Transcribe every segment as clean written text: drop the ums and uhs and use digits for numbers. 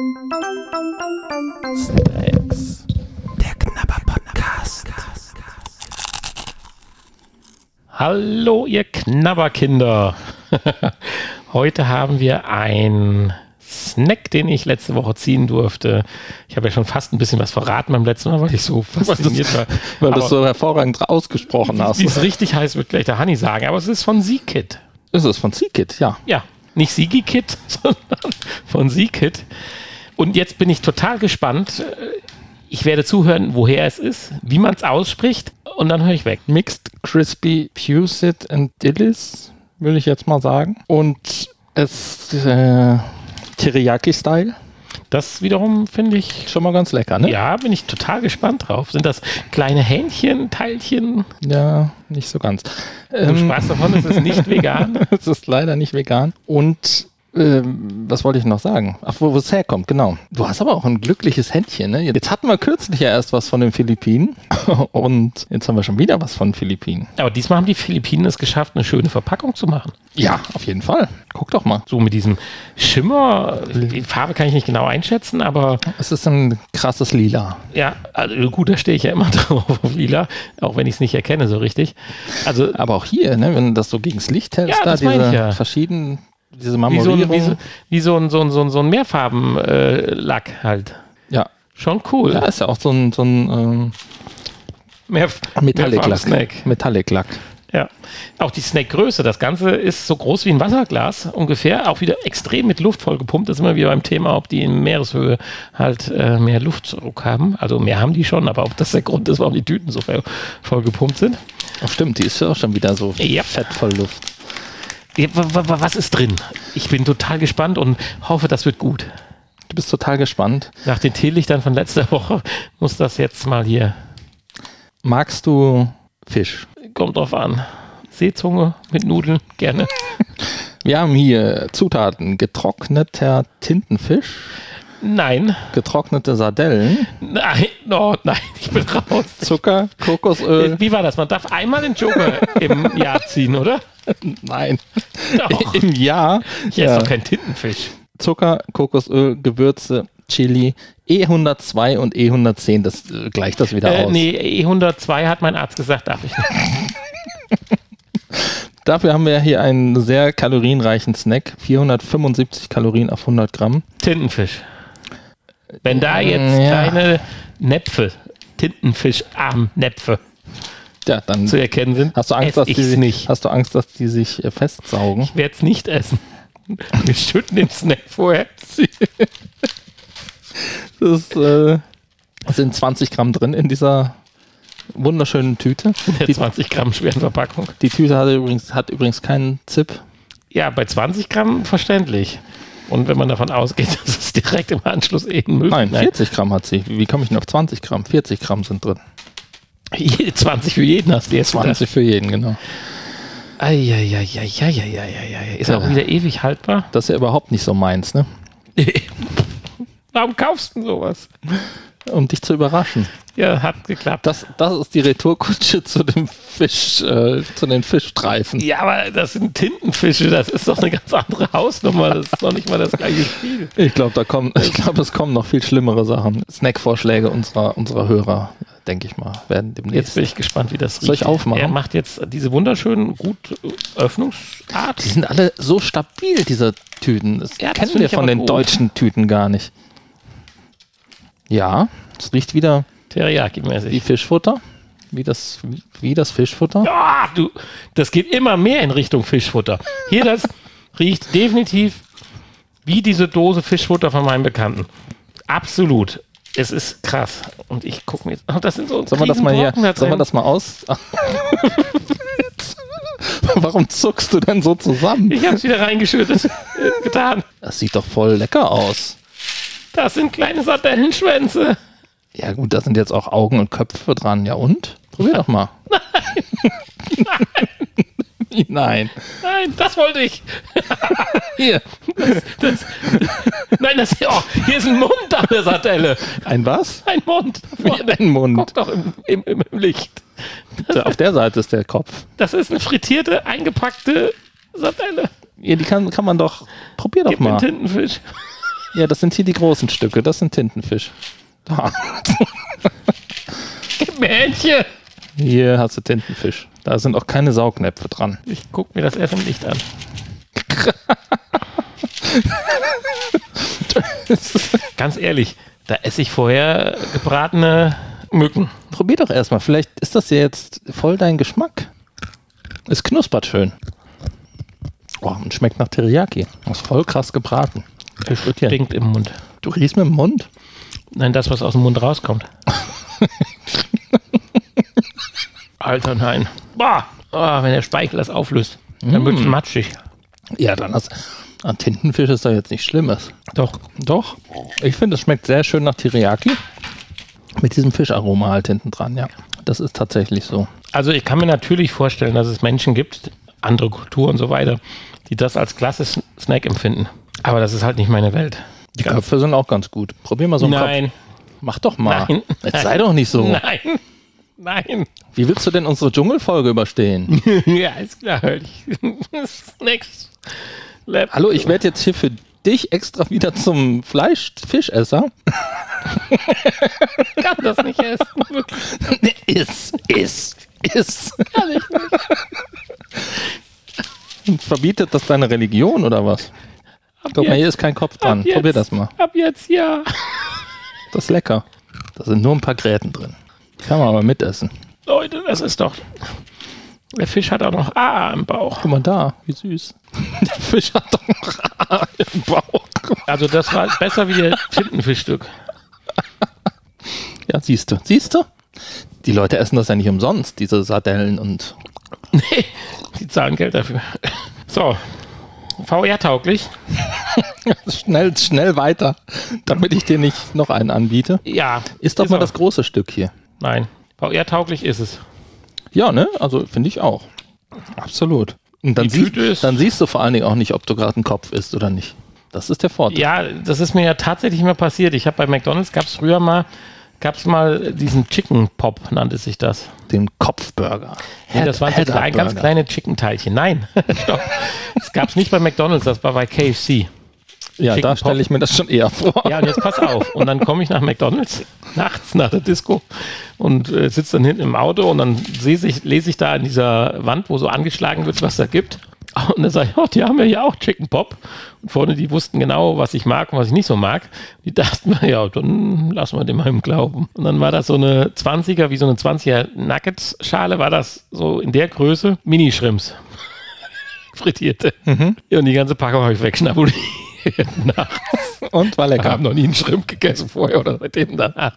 Snacks. Der Knabber-Podcast. Hallo, ihr Knabberkinder. Heute haben wir ein Snack, den ich letzte Woche ziehen durfte. Ich habe ja schon fast ein bisschen was verraten beim letzten Mal, weil ich so fasziniert war. Weil du es so hervorragend ausgesprochen hast. Wie es richtig heißt, wird gleich der Hanni sagen. Aber es ist von Seekit. Ist es von Seekit, ja. Ja, nicht Sigi-Kit, sondern von Seekit. Und jetzt bin ich total gespannt. Ich werde zuhören, woher es ist, wie man es ausspricht. Und dann höre ich weg. Mixed Crispy Pused and Dillis, will ich jetzt mal sagen. Und es Teriyaki-Style. Das wiederum finde ich schon mal ganz lecker, ne? Ja, bin ich total gespannt drauf. Sind das kleine Hähnchen, Teilchen? Ja, nicht so ganz. Du sprachst davon, es ist nicht vegan. Es ist leider nicht vegan. Und was wollte ich noch sagen? Ach, wo es herkommt, genau. Du hast aber auch ein glückliches Händchen, ne? Jetzt hatten wir kürzlich ja erst was von den Philippinen und jetzt haben wir schon wieder was von den Philippinen. Aber diesmal haben die Philippinen es geschafft, eine schöne Verpackung zu machen. Ja, auf jeden Fall. Guck doch mal. So mit diesem Schimmer, die Farbe kann ich nicht genau einschätzen, aber... Es ist ein krasses Lila. Ja, also gut, da stehe ich ja immer drauf auf Lila, auch wenn ich es nicht erkenne so richtig. Also, aber auch hier, ne, wenn du das so gegens Licht hältst, ja, da diese verschiedenen... Diese Marmorierung. Wie so ein Mehrfarbenlack halt. Ja. Schon cool. Ja, ist ja auch so ein Metallic-Lack. Metallic-Lack. Ja. Auch die Snack-Größe. Das Ganze ist so groß wie ein Wasserglas ungefähr. Auch wieder extrem mit Luft vollgepumpt. Das ist immer wieder beim Thema, ob die in Meereshöhe halt mehr Luftdruck haben. Also mehr haben die schon, aber ob das der Grund ist, warum die Tüten so vollgepumpt sind. Ach stimmt, die ist ja auch schon wieder so fett voll Luft. Was ist drin? Ich bin total gespannt und hoffe, das wird gut. Du bist total gespannt. Nach den Teelichtern von letzter Woche muss das jetzt mal hier. Magst du Fisch? Kommt drauf an. Seezunge mit Nudeln, gerne. Wir haben hier Zutaten: getrockneter Tintenfisch. Nein. Getrocknete Sardellen. Nein, ich bin raus. Zucker, Kokosöl. Wie war das? Man darf einmal den Joker im Jahr ziehen, oder? Nein. Doch. Im Jahr. Hier ist doch kein Tintenfisch. Zucker, Kokosöl, Gewürze, Chili, E102 und E110. Das gleicht das wieder aus. Nee, E102 hat mein Arzt gesagt, darf ich nicht. Dafür haben wir hier einen sehr kalorienreichen Snack. 475 Kalorien auf 100 Gramm. Tintenfisch. Wenn da jetzt kleine Näpfe, Tintenfischarmnäpfe dann zu erkennen sind, hast du Angst, dass die sich festsaugen? Ich werde es nicht essen. Wir schütten den Snack vorher. Das sind 20 Gramm drin in dieser wunderschönen Tüte. Die 20 Gramm schweren Verpackung. Die Tüte hat übrigens keinen Zip. Ja, bei 20 Gramm verständlich. Und wenn man davon ausgeht, dass es direkt im Anschluss ein Müll... Nein, 40 Gramm hat sie. Wie komme ich denn auf 20 Gramm? 40 Gramm sind drin. 20 für jeden hast du jetzt. 20 für jeden, genau. Ist auch wieder ewig haltbar. Das ist ja überhaupt nicht so meins, ne? Warum kaufst du sowas? Um dich zu überraschen. Ja, hat geklappt. Das ist die Retourkutsche zu dem Fisch, zu den Fischstreifen. Ja, aber das sind Tintenfische, das ist doch eine ganz andere Hausnummer. Das ist doch nicht mal das gleiche Spiel. Ich glaube, es kommen noch viel schlimmere Sachen. Snackvorschläge unserer Hörer, denke ich mal, werden demnächst. Jetzt bin ich gespannt, wie das riecht. Soll ich aufmachen? Er macht jetzt diese wunderschönen, gut Öffnungsart. Die sind alle so stabil, diese Tüten. Das kennen wir von den deutschen Tüten gar nicht. Ja, es riecht wieder Teriyaki-mäßig. Wie Fischfutter. Wie das Fischfutter. Ja, das geht immer mehr in Richtung Fischfutter. Hier, das riecht definitiv wie diese Dose Fischfutter von meinem Bekannten. Absolut. Es ist krass. Und ich gucke mir jetzt... Oh, das sind so Sollen wir das mal aus... Warum zuckst du denn so zusammen? Ich habe es wieder reingeschüttet. Getan. Das sieht doch voll lecker aus. Das sind kleine Sardellenschwänze. Ja gut, da sind jetzt auch Augen und Köpfe dran. Ja und? Probier doch mal. Nein. Nein, das wollte ich. Hier. Hier ist ein Mund an der Sardelle. Ein was? Ein Mund. Ein Mund. Guck doch im Licht. Auf der Seite ist der Kopf. Das ist eine frittierte, eingepackte Sardelle. Ja, die kann man doch... Probier doch mal. Tintenfisch. Ja, das sind hier die großen Stücke. Das sind Tintenfisch. Da. Gib mir Händchen. Hier hast du Tintenfisch. Da sind auch keine Saugnäpfe dran. Ich guck mir das erst im Licht an. Ganz ehrlich, da esse ich vorher gebratene Mücken. Probier doch erstmal. Vielleicht ist das ja jetzt voll dein Geschmack. Es knuspert schön. Oh, und schmeckt nach Teriyaki. Das ist voll krass gebraten. Es stinkt im Mund. Du riechst mit dem Mund? Nein, das, was aus dem Mund rauskommt. Alter, nein. Boah, wenn der Speichel das auflöst, dann wird es matschig. Ja, dann an Tintenfisch ist da jetzt nichts Schlimmes. Doch. Doch. Ich finde, es schmeckt sehr schön nach Teriyaki. Mit diesem Fischaroma halt hinten dran, ja. Das ist tatsächlich so. Also ich kann mir natürlich vorstellen, dass es Menschen gibt, andere Kulturen und so weiter, die das als klasse Snack empfinden. Aber das ist halt nicht meine Welt. Die Köpfe sind auch ganz gut. Probier mal so einen Nein. Kopf. Mach doch mal. Nein. Jetzt sei doch nicht so. Nein. Wie willst du denn unsere Dschungelfolge überstehen? Ja, ist klar. Snacks. Hallo, ich werde jetzt hier für dich extra wieder zum Fischesser. Kann das nicht essen. Iss. Kann ich nicht. Und verbietet das deine Religion oder was? Guck mal, hier ist kein Kopf dran. Probier das mal. Ab jetzt, ja. Das ist lecker. Da sind nur ein paar Gräten drin. Die kann man aber mitessen. Leute, das ist doch... Der Fisch hat auch noch A im Bauch. Guck mal da, wie süß. Der Fisch hat doch noch A im Bauch. Also das war besser wie der Tintenfischstück. Ja, siehst du. Die Leute essen das ja nicht umsonst, diese Sardellen und... Nee, die zahlen Geld dafür. So, VR-tauglich. Schnell weiter, damit ich dir nicht noch einen anbiete. Ja. Ist doch mal das große Stück hier. Nein, VR-tauglich ist es. Ja, ne? Also finde ich auch. Absolut. Und dann siehst du vor allen Dingen auch nicht, ob du gerade einen Kopf isst oder nicht. Das ist der Vorteil. Ja, das ist mir ja tatsächlich mal passiert. Ich habe bei McDonald's, gab es mal diesen Chicken Pop, nannte sich das. Den Kopfburger. Ja, das waren so ganz kleine Chicken-Teilchen. Nein, stopp. Das gab es nicht bei McDonald's, das war bei KFC. Ja, da stelle ich mir das schon eher vor. Ja, und jetzt pass auf. Und dann komme ich nach McDonald's, nachts nach der Disco und sitze dann hinten im Auto und dann lese ich da an dieser Wand, wo so angeschlagen wird, was da gibt. Und dann sage ich, die haben ja hier auch Chicken Pop. Und vorne, die wussten genau, was ich mag und was ich nicht so mag. Die dachten mir, ja, dann lassen wir dem mal im Glauben. Und dann war das so eine 20er, wie so eine 20er Nuggets-Schale, war das so in der Größe, Mini-Shrimps. Frittierte. Ja, und die ganze Packung habe ich wegschnabuliert. Und war lecker. Ich habe noch nie einen Shrimp gegessen vorher oder seitdem danach.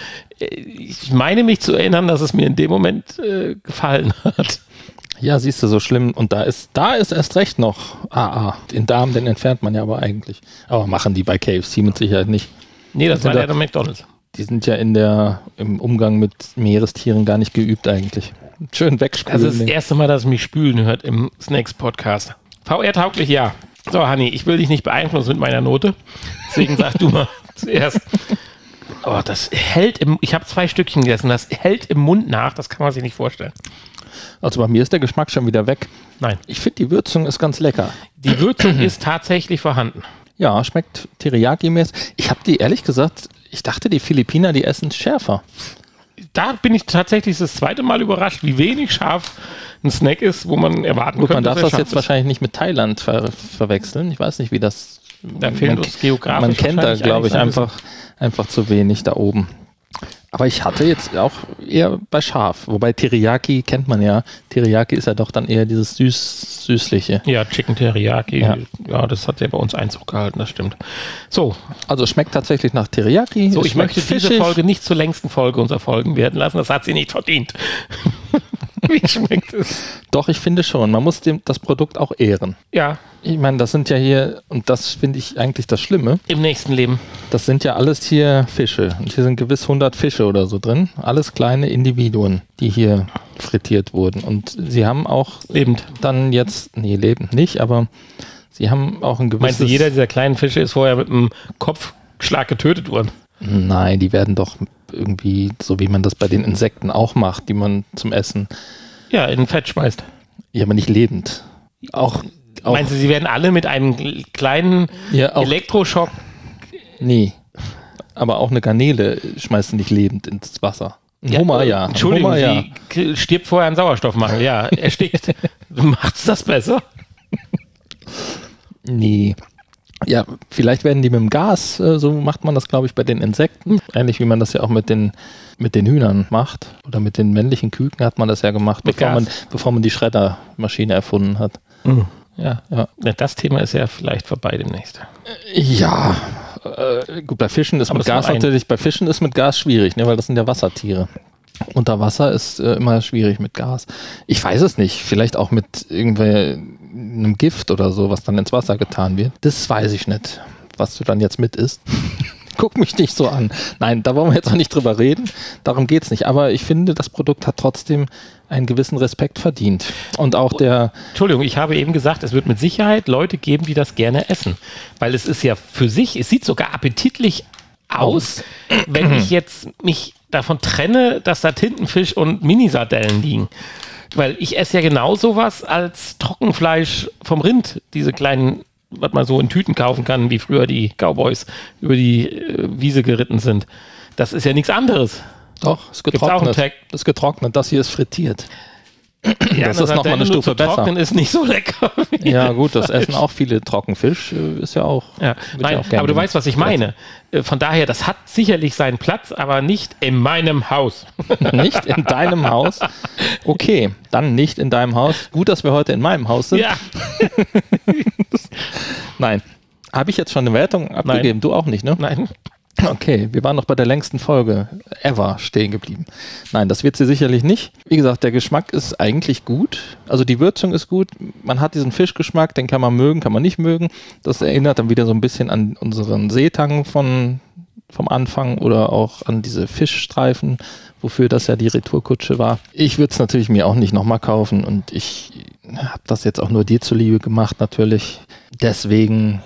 Ich meine mich zu erinnern, dass es mir in dem Moment gefallen hat. Ja, siehst du, so schlimm. Und da ist erst recht noch AA. Den Darm, den entfernt man ja aber eigentlich. Aber machen die bei KFC mit Sicherheit nicht. Nee, das war ja der McDonald's. Die sind ja im Umgang mit Meerestieren gar nicht geübt eigentlich. Schön wegspülen. Das ist das erste Mal, dass es mich spülen hört im Snacks-Podcast. VR-tauglich, ja. So, Hanni, ich will dich nicht beeinflussen mit meiner Note. Deswegen sag du mal zuerst. Oh, das hält ich habe 2 Stückchen gegessen, das hält im Mund nach, das kann man sich nicht vorstellen. Also bei mir ist der Geschmack schon wieder weg. Nein. Ich finde, die Würzung ist ganz lecker. Die Würzung ist tatsächlich vorhanden. Ja, schmeckt Teriyaki-mäßig. Ich habe die, ehrlich gesagt, ich dachte, die Philippiner, die essen schärfer. Da bin ich tatsächlich das zweite Mal überrascht, wie wenig scharf ein Snack ist, wo man erwarten könnte. Man darf das jetzt wahrscheinlich nicht mit Thailand verwechseln. Ich weiß nicht, wie das... Da fehlt uns geografisch. Man kennt da, glaube ich, einfach zu wenig da oben. Aber ich hatte jetzt auch eher bei scharf. Wobei Teriyaki kennt man ja. Teriyaki ist ja doch dann eher dieses Süßliche. Ja, Chicken Teriyaki. Ja, das hat ja bei uns Einzug gehalten, das stimmt. So. Also schmeckt tatsächlich nach Teriyaki. So, ich möchte diese Folge nicht zur längsten Folge unserer Folgen werden lassen. Das hat sie nicht verdient. Wie schmeckt es? Doch, ich finde schon. Man muss das Produkt auch ehren. Ja. Ich meine, das sind ja hier, und das finde ich eigentlich das Schlimme. Im nächsten Leben. Das sind ja alles hier Fische. Und hier sind gewiss 100 Fische oder so drin. Alles kleine Individuen, die hier frittiert wurden. Und sie haben auch... Lebend. Dann jetzt... Nee, lebend nicht, aber sie haben auch ein gewisses... Meinst du, jeder dieser kleinen Fische ist vorher mit einem Kopfschlag getötet worden? Nein, die werden doch irgendwie, so wie man das bei den Insekten auch macht, die man zum Essen... Ja, in Fett schmeißt. Ja, aber nicht lebend. Auch Meinst du, sie werden alle mit einem kleinen Elektroschock Nee. Aber auch eine Garnele schmeißt du nicht lebend ins Wasser. Ein Hummer, ja. Entschuldigung, Hummer, ja. sie stirbt vorher an Sauerstoffmangel. Ja, erstickt. Macht's das besser? Nee. Ja, vielleicht werden die mit dem Gas, so macht man das, glaube ich, bei den Insekten. Ähnlich wie man das ja auch mit den Hühnern macht. Oder mit den männlichen Küken hat man das ja gemacht, bevor man die Schreddermaschine erfunden hat. Mhm. Ja. Das Thema ist ja vielleicht vorbei demnächst. Ja, gut, bei Fischen ist mit Gas natürlich, bei Fischen ist mit Gas schwierig, ne, weil das sind ja Wassertiere. Unter Wasser ist immer schwierig mit Gas. Ich weiß es nicht, vielleicht auch mit einem Gift oder so, was dann ins Wasser getan wird. Das weiß ich nicht, was du dann jetzt mit isst. Guck mich nicht so an. Nein, da wollen wir jetzt auch nicht drüber reden. Darum geht es nicht. Aber ich finde, das Produkt hat trotzdem einen gewissen Respekt verdient. Und auch Entschuldigung, ich habe eben gesagt, es wird mit Sicherheit Leute geben, die das gerne essen. Weil es ist ja für sich, es sieht sogar appetitlich aus, wenn ich jetzt mich davon trenne, dass da Tintenfisch und Minisardellen liegen. Weil ich esse ja genau sowas als Trockenfleisch vom Rind, diese kleinen, was man so in Tüten kaufen kann, wie früher die Cowboys über die Wiese geritten sind. Das ist ja nichts anderes. Doch, ist getrocknet. Das ist getrocknet, das hier ist frittiert. Ja, das ist nochmal eine Stufe besser. Trocknen ist nicht so lecker. Ja gut, das essen auch viele Trockenfisch, ist ja auch... Ja. Nein, auch aber du weißt, was ich meine. Von daher, das hat sicherlich seinen Platz, aber nicht in meinem Haus. Nicht in deinem Haus? Okay, dann nicht in deinem Haus. Gut, dass wir heute in meinem Haus sind. Ja. Nein. Habe ich jetzt schon eine Wertung abgegeben? Nein. Du auch nicht, ne? Nein. Okay, wir waren noch bei der längsten Folge ever stehen geblieben. Nein, das wird sie sicherlich nicht. Wie gesagt, der Geschmack ist eigentlich gut. Also die Würzung ist gut. Man hat diesen Fischgeschmack, den kann man mögen, kann man nicht mögen. Das erinnert dann wieder so ein bisschen an unseren Seetang vom Anfang oder auch an diese Fischstreifen, wofür das ja die Retourkutsche war. Ich würde es natürlich mir auch nicht nochmal kaufen und ich habe das jetzt auch nur dir zuliebe gemacht natürlich. Deswegen...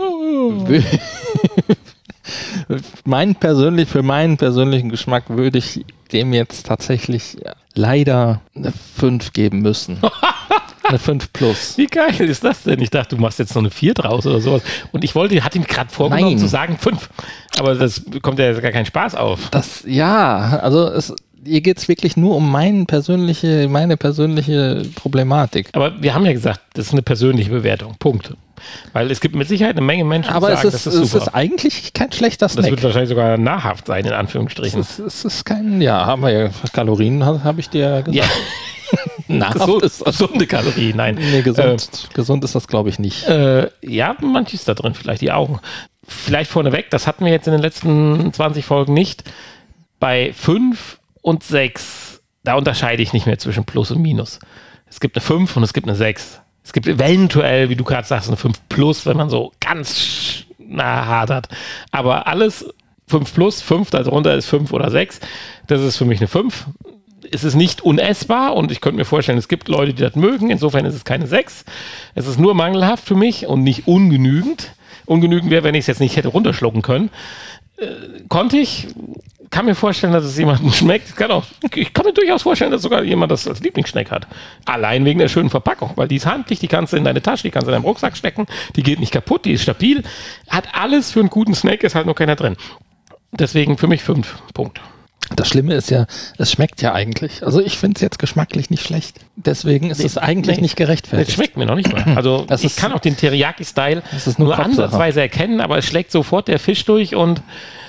Für meinen persönlichen Geschmack würde ich dem jetzt tatsächlich leider eine 5 geben müssen. Eine 5 plus. Wie geil ist das denn? Ich dachte, du machst jetzt noch eine 4 draus oder sowas. Und ich hatte ihm gerade vorgenommen zu sagen 5. Aber das kommt ja gar keinen Spaß auf. Hier geht es wirklich nur um meine persönliche Problematik. Aber wir haben ja gesagt, das ist eine persönliche Bewertung. Punkt. Weil es gibt mit Sicherheit eine Menge Menschen, die sagen, das ist super. Es ist eigentlich kein schlechter Snack. Das wird wahrscheinlich sogar nahrhaft sein, in Anführungsstrichen. Es ist kein, haben wir ja, Kalorien, habe ich dir ja gesagt. Ja. Nahrhaft ist das. Gesunde Kalorien, nein. Nee, gesund ist das, glaube ich, nicht. Ja, manches da drin, vielleicht die Augen. Vielleicht vorneweg, das hatten wir jetzt in den letzten 20 Folgen nicht. Bei 5 und 6, da unterscheide ich nicht mehr zwischen Plus und Minus. Es gibt eine 5 und es gibt eine 6. Es gibt eventuell, wie du gerade sagst, eine 5 plus, wenn man so ganz nah hadert. Aber alles 5 plus, 5, darunter ist 5 oder 6. Das ist für mich eine 5. Es ist nicht unessbar und ich könnte mir vorstellen, es gibt Leute, die das mögen. Insofern ist es keine 6. Es ist nur mangelhaft für mich und nicht ungenügend. Ungenügend wäre, wenn ich es jetzt nicht hätte runterschlucken können. Konnte ich. Kann mir vorstellen, dass es jemandem schmeckt. Ich kann mir durchaus vorstellen, dass sogar jemand das als Lieblingsschneck hat. Allein wegen der schönen Verpackung, weil die ist handlich, die kannst du in deine Tasche, die kannst du in deinen Rucksack stecken, die geht nicht kaputt, die ist stabil, hat alles für einen guten Snack, ist halt nur keiner drin. Deswegen für mich 5. Punkt. Das Schlimme ist ja, es schmeckt ja eigentlich. Also ich finde es jetzt geschmacklich nicht schlecht. Deswegen ist es eigentlich nicht gerechtfertigt. Es schmeckt mir noch nicht mal. Also ich kann auch den Teriyaki-Style nur ansatzweise erkennen, aber es schlägt sofort der Fisch durch und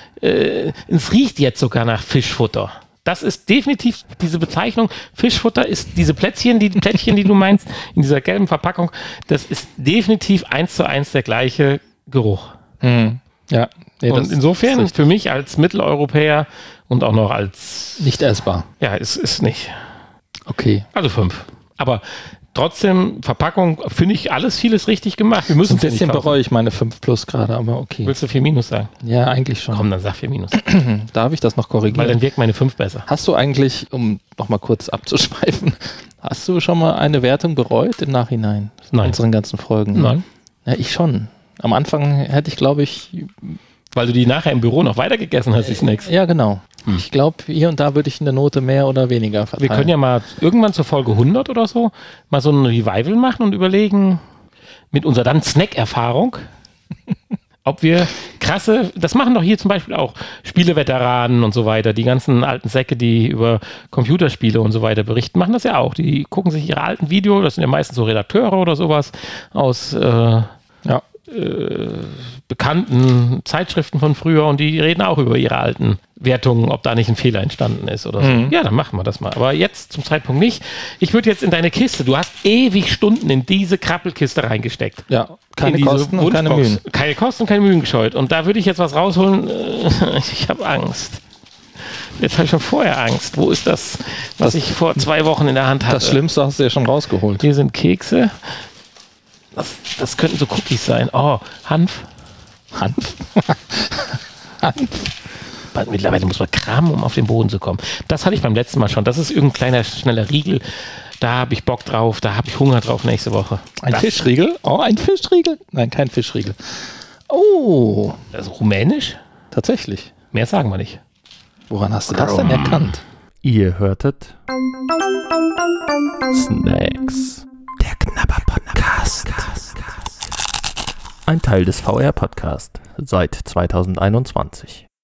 es riecht jetzt sogar nach Fischfutter. Das ist definitiv diese Bezeichnung. Fischfutter ist diese Plättchen, die du meinst, in dieser gelben Verpackung. Das ist definitiv 1:1 der gleiche Geruch. Mhm. Ja. Nee, und insofern für mich als Mitteleuropäer und auch noch als... Nicht essbar. Ja, es ist nicht. Okay. Also 5. Aber trotzdem, Verpackung, finde ich vieles richtig gemacht. Wir müssen ein bisschen bereue ich meine 5 plus gerade, aber okay. Willst du 4 minus sagen? Ja, eigentlich schon. Komm, dann sag 4 minus. Darf ich das noch korrigieren? Weil dann wirkt meine 5 besser. Hast du eigentlich, um nochmal kurz abzuschweifen, hast du schon mal eine Wertung bereut im Nachhinein? Nein. Unseren ganzen Folgen? Nein. Ja, ich schon. Am Anfang hätte ich, glaube ich... Weil du die nachher im Büro noch weiter gegessen hast, die Snacks. Ja, genau. Ich glaube, hier und da würde ich eine Note mehr oder weniger verteilen. Wir können ja mal irgendwann zur Folge 100 oder so mal so ein Revival machen und überlegen, mit unserer dann Snack-Erfahrung, ob wir das machen doch hier zum Beispiel auch Spieleveteranen und so weiter, die ganzen alten Säcke, die über Computerspiele und so weiter berichten, machen das ja auch. Die gucken sich ihre alten Videos, das sind ja meistens so Redakteure oder sowas aus bekannten Zeitschriften von früher und die reden auch über ihre alten Wertungen, ob da nicht ein Fehler entstanden ist oder so. Ja, dann machen wir das mal. Aber jetzt zum Zeitpunkt nicht. Ich würde jetzt in deine Kiste, du hast ewig Stunden in diese Krabbelkiste reingesteckt. Ja, keine Kosten und keine Mühen. Keine Kosten und keine Mühen gescheut. Und da würde ich jetzt was rausholen. Ich habe Angst. Jetzt habe ich schon vorher Angst. Wo ist das, was ich vor 2 Wochen in der Hand hatte? Das Schlimmste hast du ja schon rausgeholt. Hier sind Kekse. Das könnten so Cookies sein. Oh, Hanf. Hanf? Mittlerweile muss man kramen, um auf den Boden zu kommen. Das hatte ich beim letzten Mal schon. Das ist irgendein kleiner, schneller Riegel. Da habe ich Bock drauf. Da habe ich Hunger drauf nächste Woche. Ein Fischriegel? Oh, ein Fischriegel? Nein, kein Fischriegel. Oh. Das ist rumänisch? Tatsächlich. Mehr sagen wir nicht. Woran hast du das denn erkannt? Ihr hörtet Snacks. Der Knabber-Podcast. Ein Teil des VR-Podcast seit 2021.